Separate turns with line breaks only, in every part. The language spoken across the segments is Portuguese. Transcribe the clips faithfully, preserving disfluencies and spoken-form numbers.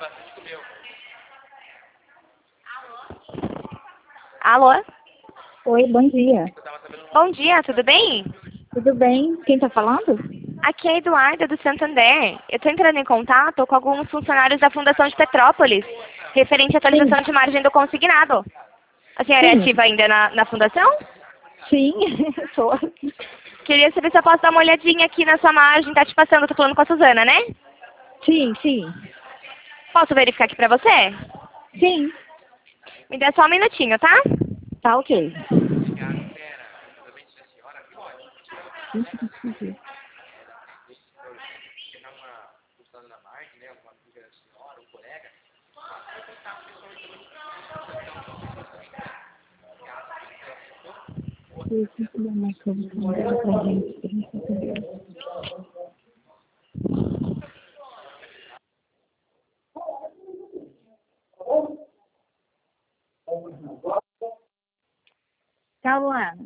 Alô?
Oi, bom dia.
Bom dia, tudo bem?
Tudo bem? Quem está falando?
Aqui é a Eduarda do Santander. Eu estou entrando em contato com alguns funcionários da Fundação de Petrópolis, referente à atualização
Sim.
de margem do consignado. A senhora é
Sim.
ativa ainda na, na fundação?
Sim, sou.
Queria saber se eu posso dar uma olhadinha aqui na sua margem. Tá te passando, eu tô falando com a Suzana, né?
Sim, sim.
Posso verificar aqui pra você?
Sim.
Me dá só um minutinho, tá?
Tá ok. Tá, Luana.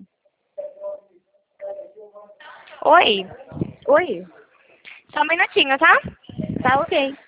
Oi.
Oi.
Só um minutinho, tá?
Tá ok.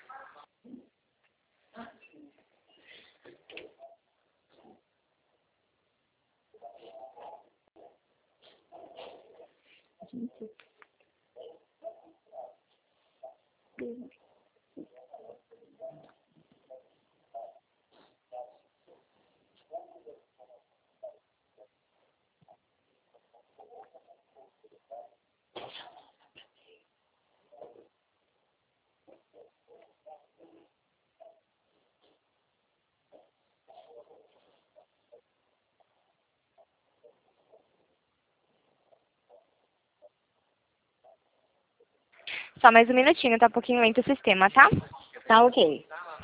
Só mais um minutinho, tá um pouquinho lento o sistema, tá?
Tá ok.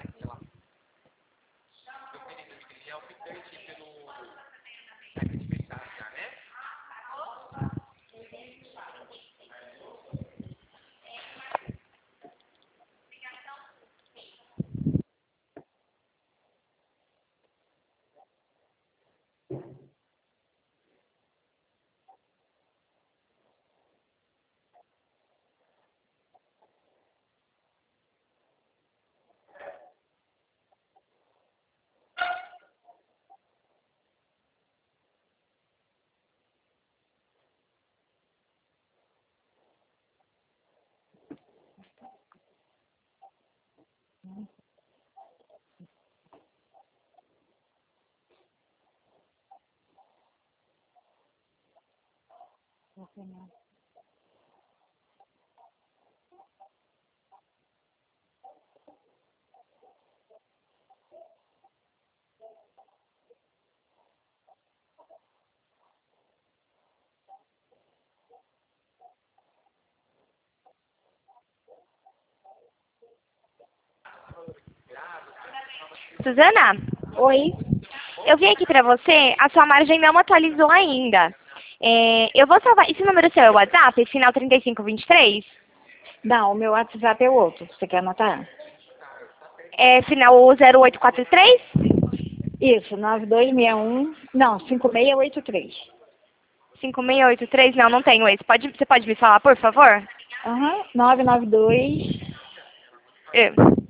Suzana,
Oi.
eu vim aqui pra você, a sua margem não atualizou ainda. É, eu vou salvar. Esse número seu é o WhatsApp, final trinta e cinco vinte e três?
Não, o meu WhatsApp é outro. Você quer anotar?
É final zero oito quatro três?
Isso, nove dois seis um. Não, cinco seis oito três.
cinco seis oito três? Não, não tenho esse. Pode, você pode me falar, por favor?
Aham. nove nove dois.
É.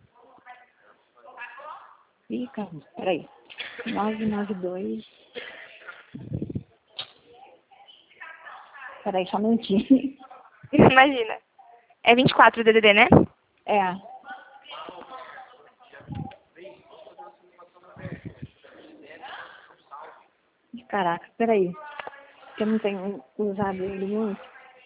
Ih, calma. Peraí. nove nove dois. Peraí, só um minutinho.
Imagina. É vinte e quatro o D D D, né?
É. Caraca, peraí. Que eu não tenho usado ele muito.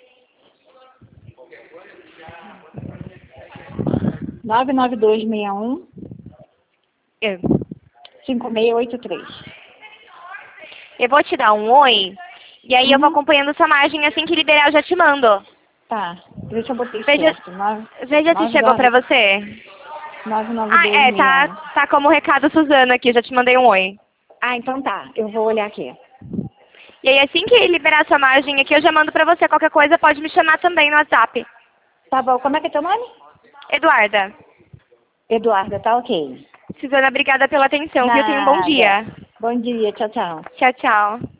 nove nove dois seis um.
É.
cinco seis oito três.
Eu vou te dar um oi, e aí eu vou
Uhum.
acompanhando sua margem, assim que liberar eu já te mando.
Tá. Deixa eu botar
Veja,
certo. nove
veja se chegou pra você.
nove
Ah,
dois
é,
seis
tá,
um.
tá como recado Suzana aqui, já te mandei um oi.
Ah, então tá. Eu vou olhar aqui.
E aí assim que liberar sua margem aqui, eu já mando pra você. Qualquer coisa pode me chamar também no WhatsApp.
Tá bom. Como é que é teu nome?
Eduarda.
Eduarda, tá ok.
Suzana, obrigada pela atenção, viu? Tenha um bom
Nada.
dia.
Bom dia. Tchau, tchau.
Tchau, tchau.